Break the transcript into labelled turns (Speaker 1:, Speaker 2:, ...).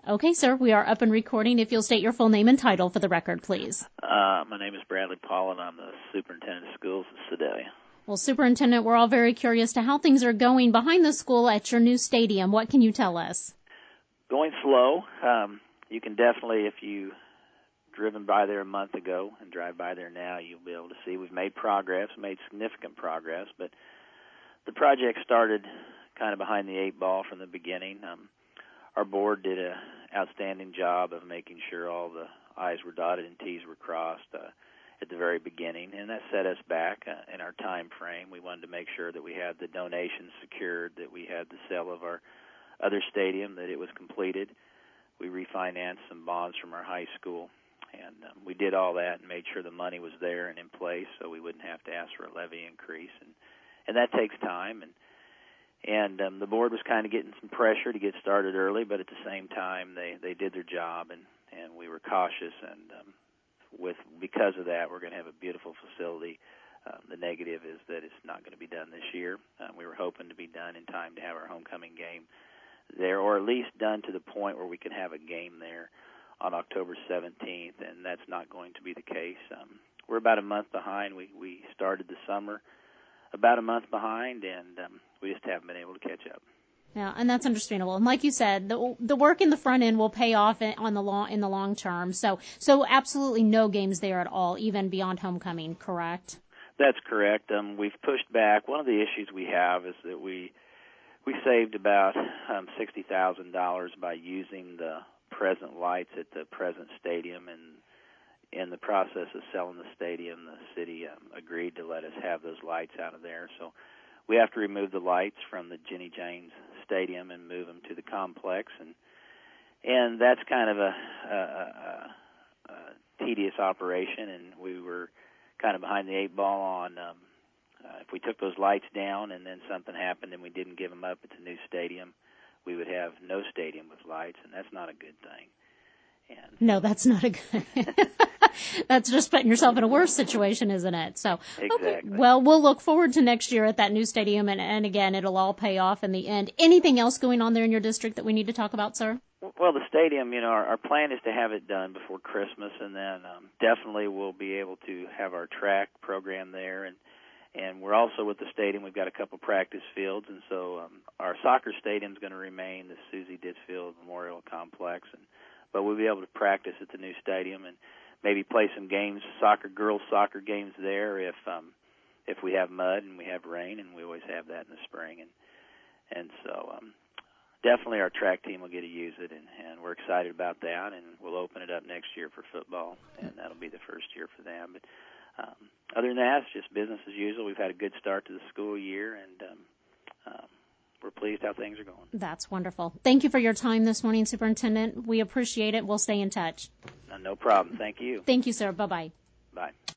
Speaker 1: Okay, sir, we are up and recording. If you'll state your full name and title for the record, please.
Speaker 2: My name is Bradley Paul, and I'm the superintendent of schools at Sedalia.
Speaker 1: Well, Superintendent, we're all very curious to how things are going behind the school at your new stadium. What can you tell us?
Speaker 2: Going slow. You can definitely, if you driven by there a month ago and drive by there now, you'll be able to see we've made progress, made significant progress, but the project started kind of behind the eight ball from the beginning. Our board did an outstanding job of making sure all the I's were dotted and T's were crossed at the very beginning, and that set us back in our time frame. We wanted to make sure that we had the donations secured, that we had the sale of our other stadium, that it was completed. We refinanced some bonds from our high school, and we did all that and made sure the money was there and in place so we wouldn't have to ask for a levy increase, and that takes time. And the board was kind of getting some pressure to get started early, but at the same time they did their job, and we were cautious, and because of that, we're going to have a beautiful facility. The negative is that it's not going to be done this year. We were hoping to be done in time to have our homecoming game there, or at least done to the point where we can have a game there on October 17th, and that's not going to be the case. We're about a month behind. We started the summer about a month behind, and we just haven't been able to catch up.
Speaker 1: Yeah, and that's understandable. And like you said, the work in the front end will pay off in the long term. So absolutely no games there at all, even beyond homecoming, correct?
Speaker 2: That's correct. We've pushed back. One of the issues we have is that we saved about $60,000 by using the present lights at the present stadium, and in the process of selling the stadium, the city agreed to let us have those lights out of there. So we have to remove the lights from the Jenny James Stadium and move them to the complex, and that's kind of a tedious operation, and we were kind of behind the eight ball on if we took those lights down and then something happened and we didn't give them up at the new stadium, we would have no stadium with lights, and that's not a good thing.
Speaker 1: No, that's not a good. That's just putting yourself in a worse situation, isn't it? So,
Speaker 2: exactly.
Speaker 1: Okay. Well, we'll look forward to next year at that new stadium, and again, it'll all pay off in the end. Anything else going on there in your district that we need to talk about, sir?
Speaker 2: Well, the stadium, our plan is to have it done before Christmas, and then definitely we'll be able to have our track program there, and we're also with the stadium. We've got a couple practice fields, and so our soccer stadium is going to remain the Susie Ditchfield Memorial Complex, but we'll be able to practice at the new stadium and maybe play some games, girls soccer games there if we have mud and we have rain, and we always have that in the spring, and so definitely our track team will get to use it, and we're excited about that, and we'll open it up next year for football, and that'll be the first year for them. But other than that, it's just business as usual. We've had a good start to the school year, and we're pleased how things are going.
Speaker 1: That's wonderful. Thank you for your time this morning, Superintendent. We appreciate it. We'll stay in touch.
Speaker 2: No problem. Thank you.
Speaker 1: Thank you, sir. Bye-bye.